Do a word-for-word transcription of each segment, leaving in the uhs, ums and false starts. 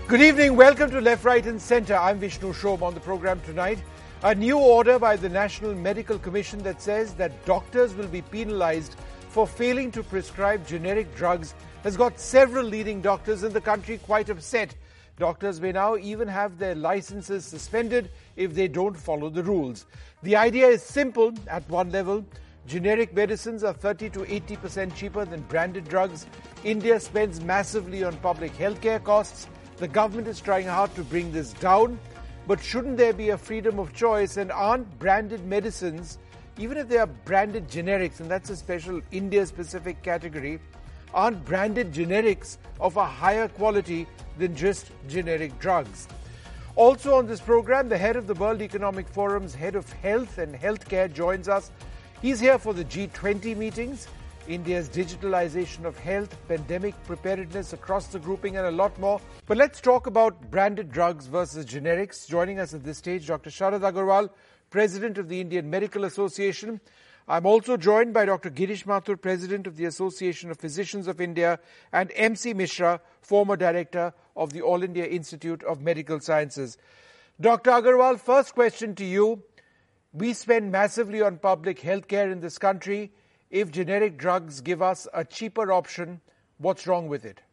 Good evening. Welcome to Left, Right and Centre. I'm Vishnu Shom. On the program tonight, a new order by the National Medical Commission that says that doctors will be penalised for failing to prescribe generic drugs has got several leading doctors in the country quite upset. Doctors may now even have their licenses suspended if they don't follow the rules. The idea is simple at one level. Generic medicines are thirty to eighty percent cheaper than branded drugs. India spends massively on public healthcare costs. The government is trying hard to bring this down, but shouldn't there be a freedom of choice? And aren't branded medicines, even if they are branded generics, and that's a special India-specific category, aren't branded generics of a higher quality than just generic drugs? Also on this program, the head of the World Economic Forum's head of health and healthcare joins us. He's here for the G twenty meetings, India's digitalization of health, pandemic preparedness across the grouping, and a lot more. But let's talk about branded drugs versus generics. Joining us at this stage, Doctor Sharad Agarwal, President of the Indian Medical Association. I'm also joined by Doctor Girish Mathur, President of the Association of Physicians of India, and M C Mishra, former Director of the All India Institute of Medical Sciences. Doctor Agarwal, first question to you. We spend massively on public healthcare in this country. If generic drugs give us a cheaper option, what's wrong with it?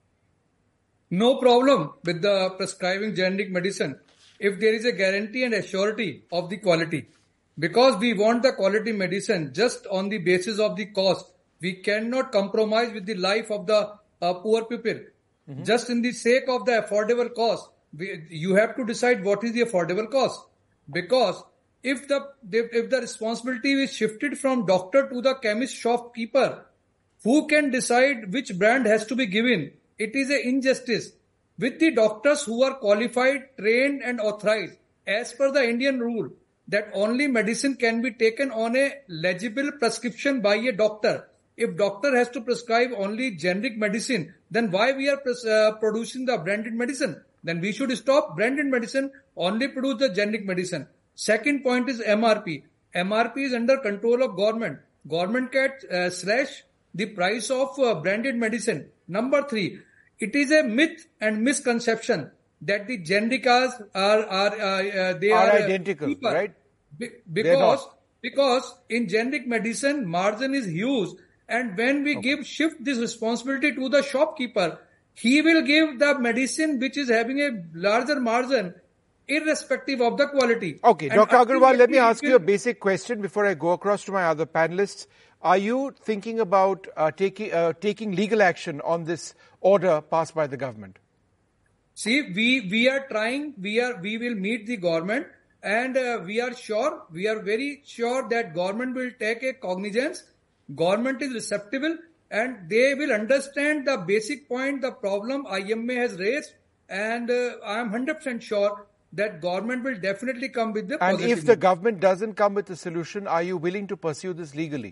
No problem with the prescribing generic medicine if there is a guarantee and a surety of the quality. Because we want the quality medicine just on the basis of the cost. We cannot compromise with the life of the uh, poor people. Mm-hmm. Just in the sake of the affordable cost, we, you have to decide what is the affordable cost. Because If the if the responsibility is shifted from doctor to the chemist shopkeeper, who can decide which brand has to be given? It is an injustice. With the doctors who are qualified, trained and authorized, as per the Indian rule, that only medicine can be taken on a legible prescription by a doctor. If doctor has to prescribe only generic medicine, then why we are uh, producing the branded medicine? Then we should stop branded medicine, only produce the generic medicine. Second point is M R P. M R P is under control of government. Government can uh, slash the price of uh, branded medicine. Number three, it is a myth and misconception that the genericas are are uh, uh, they are, are identical, cheaper. Right? Be- because because in generic medicine margin is huge, and when we okay. give shift this responsibility to the shopkeeper, he will give the medicine which is having a larger margin, irrespective of the quality. Okay, and Doctor Agarwal, let me ask you a basic question before I go across to my other panelists. Are you thinking about uh, taking uh, taking legal action on this order passed by the government? See, we we are trying. We are we will meet the government, and uh, we are sure. We are very sure that government will take a cognizance. Government is receptive, and they will understand the basic point, the problem I M A has raised, and uh, I am one hundred percent sure that government will definitely come with the And positive if the government doesn't come with a solution, are you willing to pursue this legally?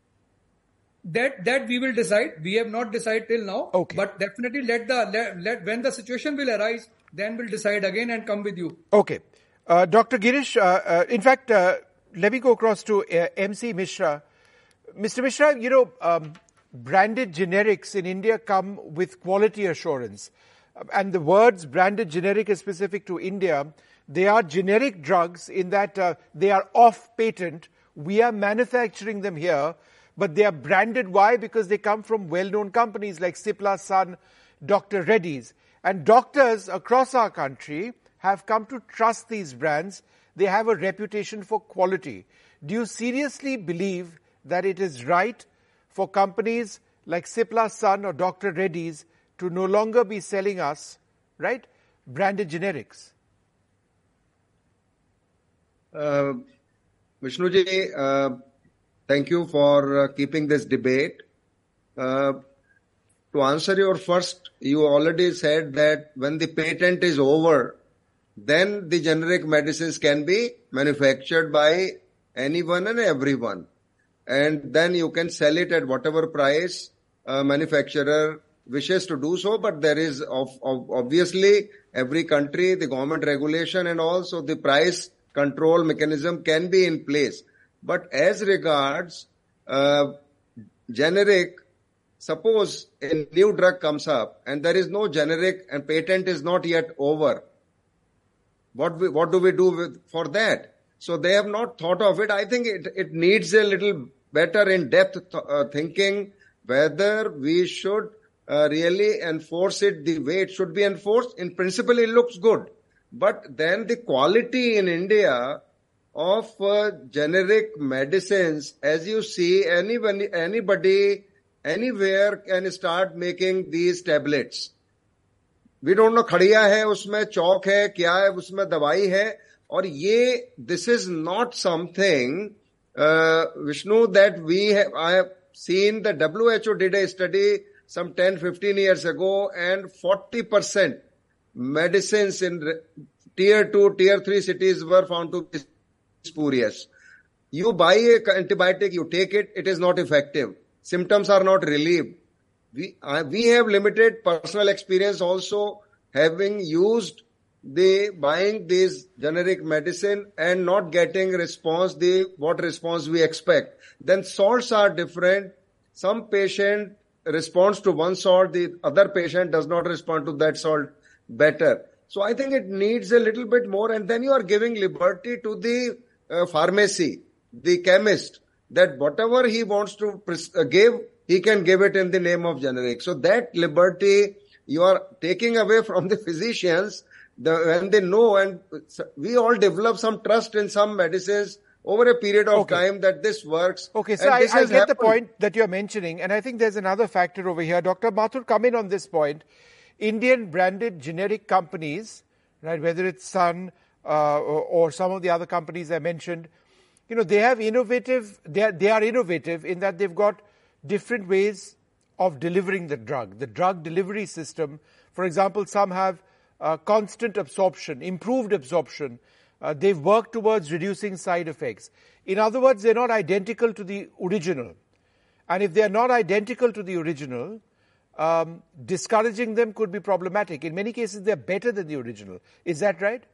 That that we will decide. We have not decided till now. Okay. But definitely let the let, let when the situation will arise, then we'll decide again and come with you. Okay. Uh, Doctor Girish, uh, uh, in fact, uh, let me go across to uh, M C Mishra. Mister Mishra, you know, um, branded generics in India come with quality assurance. And the words branded generic is specific to India. They are generic drugs in that uh, they are off patent. We are manufacturing them here, but they are branded. Why? Because they come from well-known companies like Cipla, Sun, Doctor Reddy's. And doctors across our country have come to trust these brands. They have a reputation for quality. Do you seriously believe that it is right for companies like Cipla, Sun or Doctor Reddy's to no longer be selling us, right, branded generics? Uh, Vishnuji, uh, thank you for uh, keeping this debate. Uh, to answer your first, you already said that when the patent is over, then the generic medicines can be manufactured by anyone and everyone. And then you can sell it at whatever price uh, manufacturer wishes to do so, but there is of, of obviously every country, the government regulation and also the price control mechanism can be in place. But as regards uh, generic, suppose a new drug comes up and there is no generic and patent is not yet over, what we, what do we do with, for that? So they have not thought of it. I think it, it needs a little better in-depth th- uh, thinking whether we should uh, really enforce it the way it should be enforced. In principle, it looks good. But then the quality in India of uh, generic medicines, as you see, anybody, anybody anywhere can start making these tablets. We don't know खड़िया है उसमें चौक है क्या है उसमें दवाई है और ये this is not something uh, Vishnu that we have I have seen the W H O did a study some ten fifteen years ago and forty percent medicines in tier two tier three cities were found to be spurious. You buy a antibiotic, you take it, it is not effective. Symptoms are not relieved. We, uh, we have limited personal experience also having used the buying these generic medicine and not getting response, the what response we expect. Then salts are different. Some patient responds to one salt, the other patient does not respond to that salt better. So I think it needs a little bit more, and then you are giving liberty to the uh, pharmacy, the chemist, that whatever he wants to pres- uh, give, he can give it in the name of generic. So that liberty you are taking away from the physicians the, when they know, and we all develop some trust in some medicines over a period of okay. time that this works. Okay, so I, I get happened. the point that you're mentioning, and I think there's another factor over here. Doctor Mathur, come in on this point. Indian branded generic companies, right, whether it's Sun uh, or, or some of the other companies I mentioned, you know, they have innovative, they are, they are innovative in that they've got different ways of delivering the drug. The drug delivery system, for example, some have uh, constant absorption, improved absorption. Uh, they've worked towards reducing side effects. In other words, they're not identical to the original. And if they're not identical to the original, um, discouraging them could be problematic. In many cases, they're better than the original. Is that right?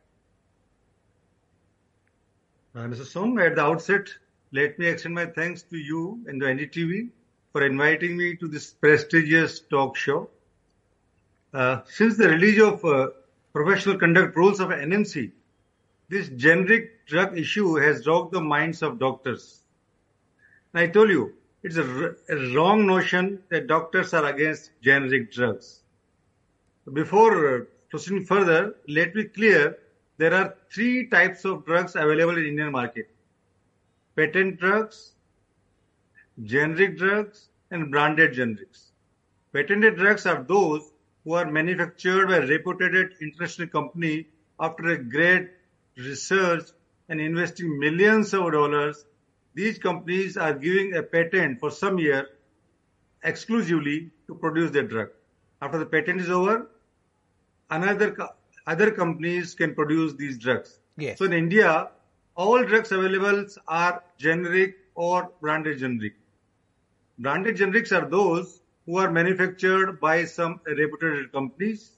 Uh, Mister Som, at the outset, let me extend my thanks to you and the N D T V for inviting me to this prestigious talk show. Uh, since the release of uh, professional conduct rules of N M C, this generic drug issue has rocked the minds of doctors. And I told you, it's a, r- a wrong notion that doctors are against generic drugs. Before uh, proceeding further, let me clear, there are three types of drugs available in Indian market. Patent drugs, generic drugs, and branded generics. Patented drugs are those who are manufactured by a reputed international company after a great research and investing millions of dollars. These companies are giving a patent for some year exclusively to produce their drug. After the patent is over, another co- other companies can produce these drugs. Yes. So in India, all drugs available are generic or branded generic. Branded generics are those who are manufactured by some reputed companies.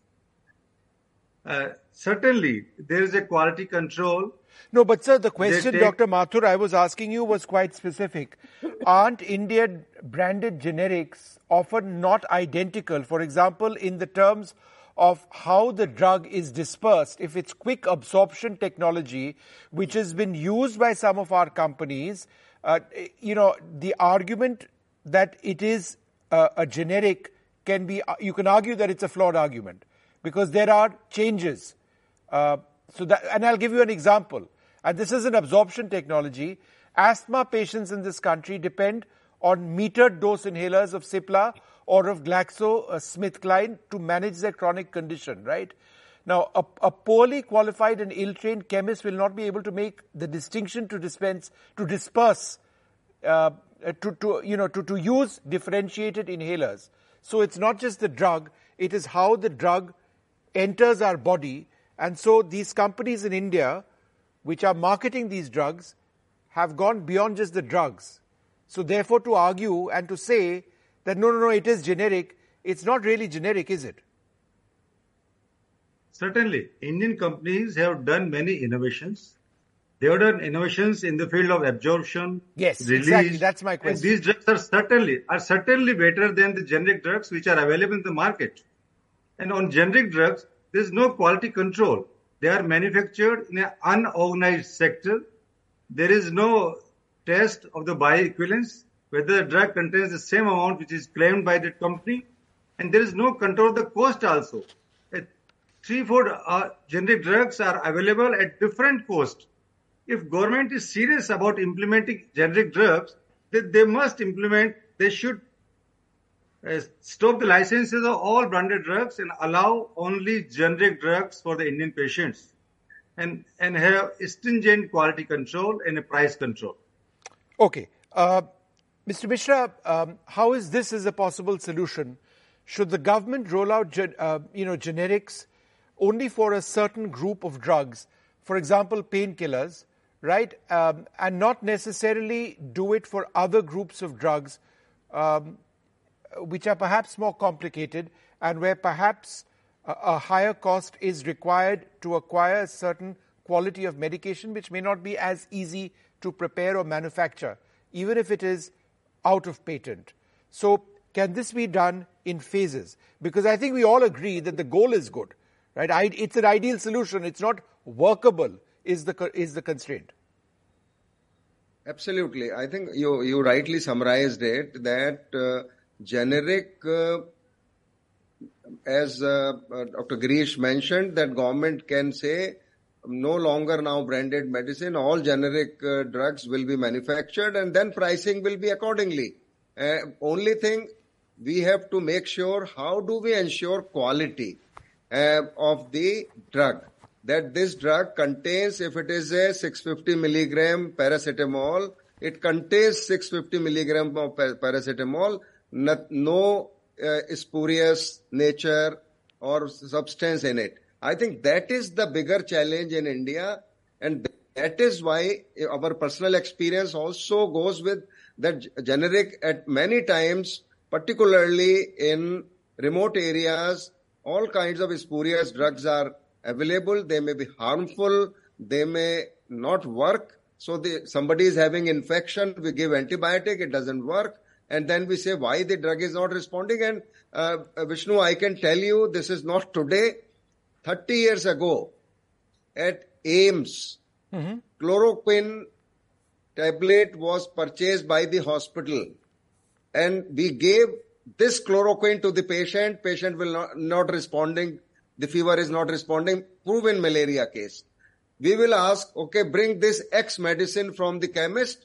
Uh, certainly, there is a quality control. No, but sir, the question, take... Doctor Mathur, I was asking you was quite specific. Aren't Indian branded generics often not identical? For example, in the terms of how the drug is dispersed, if it's quick absorption technology, which has been used by some of our companies, uh, you know, the argument that it is uh, a generic can be, you can argue that it's a flawed argument because there are changes. Uh, so that, and I'll give you an example. And this is an absorption technology. Asthma patients in this country depend on metered dose inhalers of Cipla or of GlaxoSmithKline to manage their chronic condition, right? Now, a, a poorly qualified and ill-trained chemist will not be able to make the distinction to dispense, to disperse, uh, to, to, you know, to, to use differentiated inhalers. So it's not just the drug, it is how the drug enters our body. And so these companies in India, which are marketing these drugs, have gone beyond just the drugs. So therefore to argue and to say that no, no, no, it is generic, it's not really generic, is it? Certainly, Indian companies have done many innovations. They have done innovations in the field of absorption, Yes, release. exactly. That's my And question. these drugs are certainly are certainly better than the generic drugs which are available in the market. And on generic drugs, there is no quality control. They are manufactured in an unorganized sector. There is no test of the bioequivalence, whether the drug contains the same amount which is claimed by the company, and there is no control of the cost also. Uh, Three, four uh, generic drugs are available at different cost. If government is serious about implementing generic drugs, then they must implement, they should uh, stop the licenses of all branded drugs and allow only generic drugs for the Indian patients, and, and have stringent quality control and a price control. Okay. Uh, Mister Mishra, um, how is this as a possible solution? Should the government roll out gen, uh, you know, generics only for a certain group of drugs, for example, painkillers, right, um, and not necessarily do it for other groups of drugs um, which are perhaps more complicated and where perhaps a, a higher cost is required to acquire a certain quality of medication which may not be as easy to prepare or manufacture, even if it is out of patent. So can this be done in phases? Because I think we all agree that the goal is good, right? I, it's an ideal solution. It's not workable is the is the constraint. Absolutely. I think you, you rightly summarized it, that uh, generic, uh, as uh, uh, Doctor Girish mentioned, that government can say no longer now branded medicine, all generic uh, drugs will be manufactured and then pricing will be accordingly. Uh, only thing, we have to make sure how do we ensure quality uh, of the drug. That this drug contains, if it is a six hundred fifty milligram paracetamol, it contains six hundred fifty milligram of paracetamol, not, no uh, spurious nature or substance in it. I think that is the bigger challenge in India, and that is why our personal experience also goes with that generic at many times, particularly in remote areas, all kinds of spurious drugs are available. They may be harmful, they may not work. So the, somebody is having infection, we give antibiotic, it doesn't work. And then we say why the drug is not responding. And uh, Vishnu, I can tell you this is not today. thirty years ago at AIIMS, mm-hmm. chloroquine tablet was purchased by the hospital. And we gave this chloroquine to the patient. Patient will not, not responding. The fever is not responding. Proven malaria case. We will ask, okay, bring this X medicine from the chemist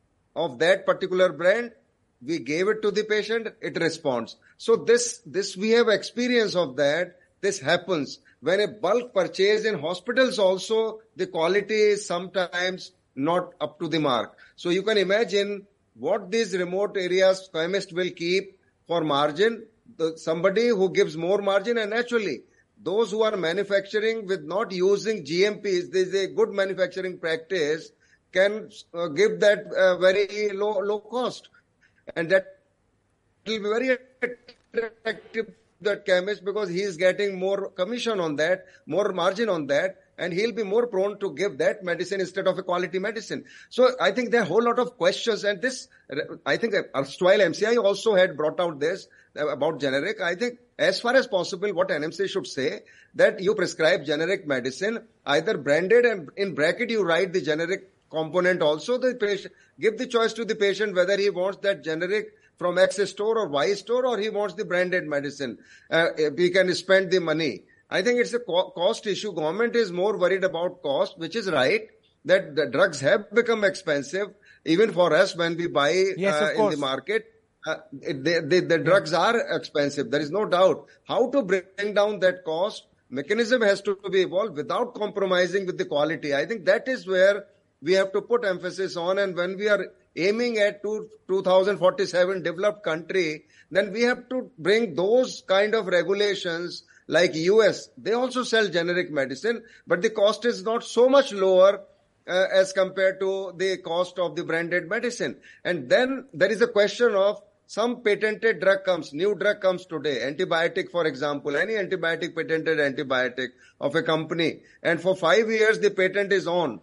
of that particular brand. We gave it to the patient. It responds. So this, this we have experience of that. This happens. When a bulk purchase in hospitals also, the quality is sometimes not up to the mark. So you can imagine what these remote areas chemist will keep for margin. The, somebody who gives more margin, and naturally, those who are manufacturing with not using G M Ps, there is a good manufacturing practice, can uh, give that uh, very low low cost. And that will be very attractive, that chemist, because he is getting more commission on that, more margin on that, and he'll be more prone to give that medicine instead of a quality medicine. So I think there are a whole lot of questions, and this, I think erstwhile M C I also had brought out this about generic. I think as far as possible, what N M C should say, that you prescribe generic medicine, either branded, and in bracket you write the generic component also. The patient, give the choice to the patient whether he wants that generic from X store or Y store, or he wants the branded medicine. Uh, we can spend the money. I think it's a co- cost issue. Government is more worried about cost, which is right, that the drugs have become expensive, even for us when we buy yes, uh, in the market. Uh, they, they, the drugs are expensive. There is no doubt. How to bring down that cost? Mechanism has to be evolved without compromising with the quality. I think that is where we have to put emphasis on. And when we are aiming at two, two thousand forty-seven developed country, then we have to bring those kind of regulations like U S. They also sell generic medicine, but the cost is not so much lower uh, as compared to the cost of the branded medicine. And then there is a question of some patented drug comes, new drug comes today, antibiotic, for example, any antibiotic, patented antibiotic of a company. And for five years, the patent is on.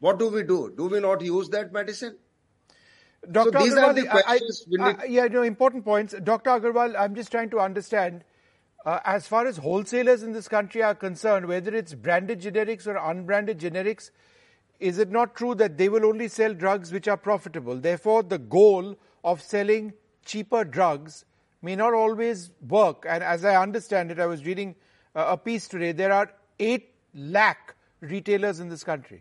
what do we do? Do we not use that medicine? Doctor So these Agarwal, are the questions I, we I, need. I, yeah, no, important points. Doctor Agarwal, I'm just trying to understand, uh, as far as wholesalers in this country are concerned, whether it's branded generics or unbranded generics, is it not true that they will only sell drugs which are profitable? Therefore, the goal of selling cheaper drugs may not always work. And as I understand it, I was reading uh, a piece today, there are eight lakh retailers in this country.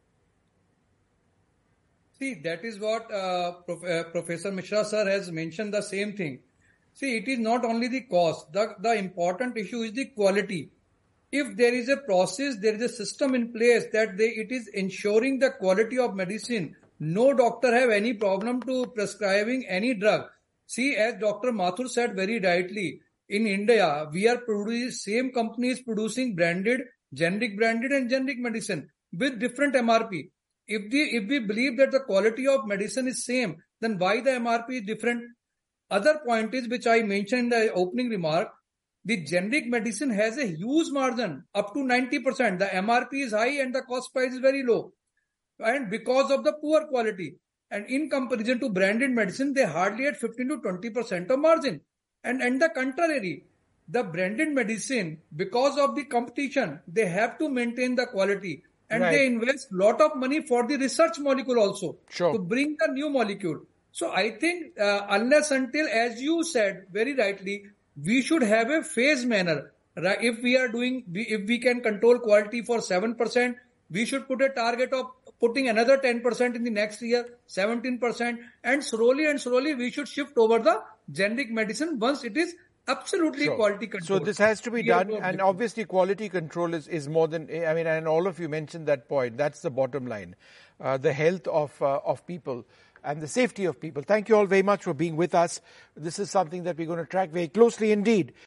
See, that is what uh, Prof, uh, Professor Mishra sir has mentioned, the same thing. See, it is not only the cost. The, the important issue is the quality. If there is a process, there is a system in place that they, it is ensuring the quality of medicine. No doctor have any problem to prescribing any drug. See, as Doctor Mathur said very rightly, in India, we are producing, same companies producing branded, generic branded and generic medicine with different M R P. If the if we believe that the quality of medicine is same, then why the M R P is different? Other point is, which I mentioned in the opening remark, the generic medicine has a huge margin, up to ninety percent. The M R P is high and the cost price is very low. And because of the poor quality. And in comparison to branded medicine, they hardly had fifteen to twenty percent of margin. And, and the contrary, the branded medicine, because of the competition, they have to maintain the quality. And right. They invest lot of money for the research molecule also. Sure. To bring the new molecule. So I think uh, unless until, as you said very rightly, we should have a phase manner. Right? If we are doing, if we can control quality for seven percent, we should put a target of putting another ten percent in the next year, seventeen percent, and slowly and slowly we should shift over the generic medicine once it is absolutely sure. Quality control. So this has to be we done, and obviously quality control is, is more than, I mean, and all of you mentioned that point. That's the bottom line. Uh, the health of uh, of people and the safety of people. Thank you all very much for being with us. This is something that we're going to track very closely indeed.